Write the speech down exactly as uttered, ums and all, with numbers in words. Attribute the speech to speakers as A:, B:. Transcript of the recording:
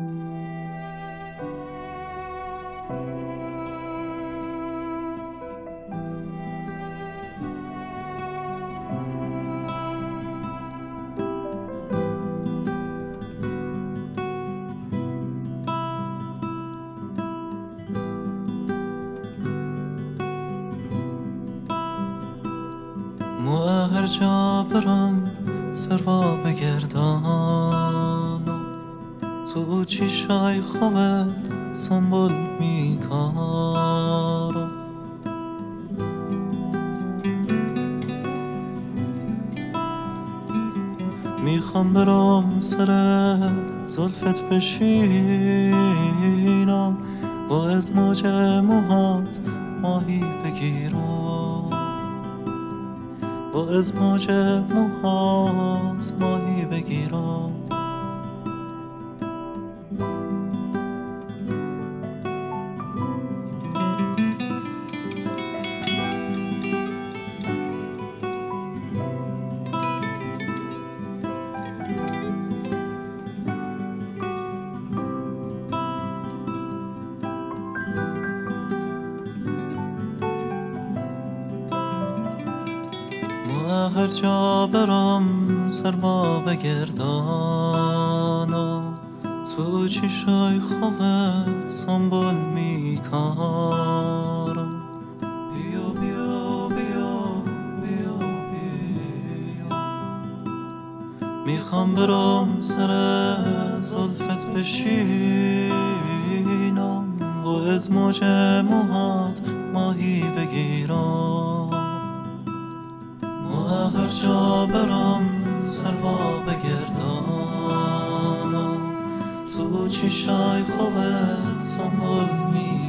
A: مو هر جا برم سروا بگردانم، تو چیشای خوبت سنبول میکارم. میخوام برم سر زلفت بشینم، با از موج موهات ماهی بگیرم، با از موج موهات ماهی بگیرم. هر جا برم سر با بگردانم، تو چیشای خوبت سنبول میکارم. بیا بیا بیا بیا بیا، میخوام برم سر زلفت بشینم، با از موج موهات ماهی بگیرم. هر جا برم سر با بگردانم، تو چیشای خوبت سنبول می